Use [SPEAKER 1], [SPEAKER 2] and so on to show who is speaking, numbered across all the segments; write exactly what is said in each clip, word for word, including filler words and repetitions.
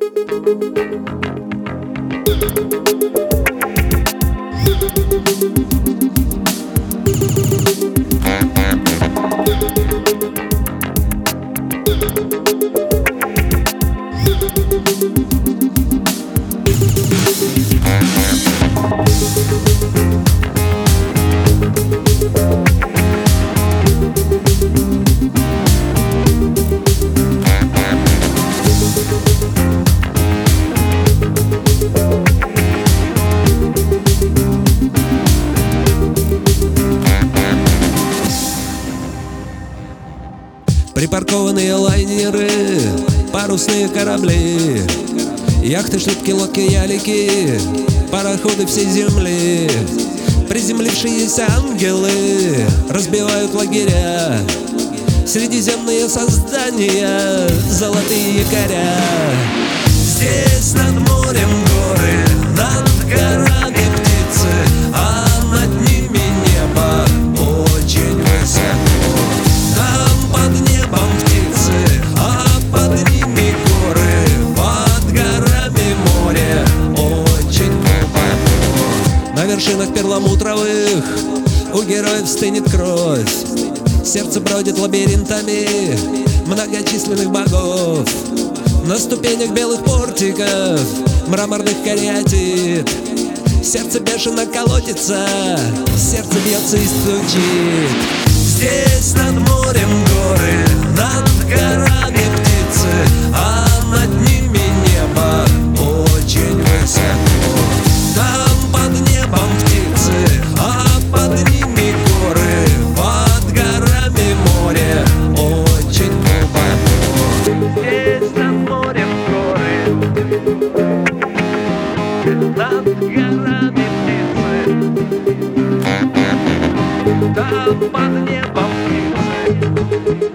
[SPEAKER 1] Припаркованные лайнеры, парусные корабли, яхты, шлюпки, лодки, ялики, пароходы всей земли. Приземлившиеся ангелы разбивают лагеря, средиземные создания, золотые якоря. Здесь над морем горы, над горами птицы, а над ними небо очень высоко. Там под небом птицы, а под ними горы, под горами море очень глубоко. На вершинах перламутровых у героев стынет кровь, сердце бродит лабиринтами многочисленных богов. На ступенях белых портиков, мраморных кариатид, сердце бешено колотится, сердце бьется и стучит. Здесь над морем горы, над горами птицы, а над ними небо очень высоко. Там под небом птицы, а под ними горы, под горами море очень глубоко. Здесь над морем горы, над горами птицы, там под небом птицы,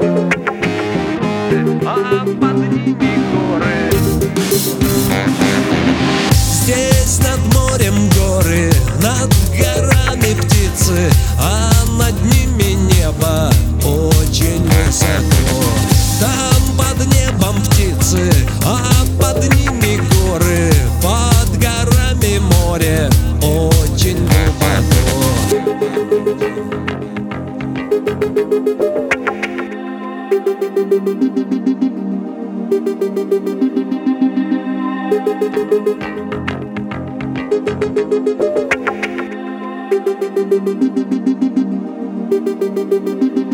[SPEAKER 1] а под ними горы. Здесь над морем горы, над горами птицы, а над ними небо очень высоко. Там под небом птицы, а под ними горы, под горами море очень глубоко. Thank you.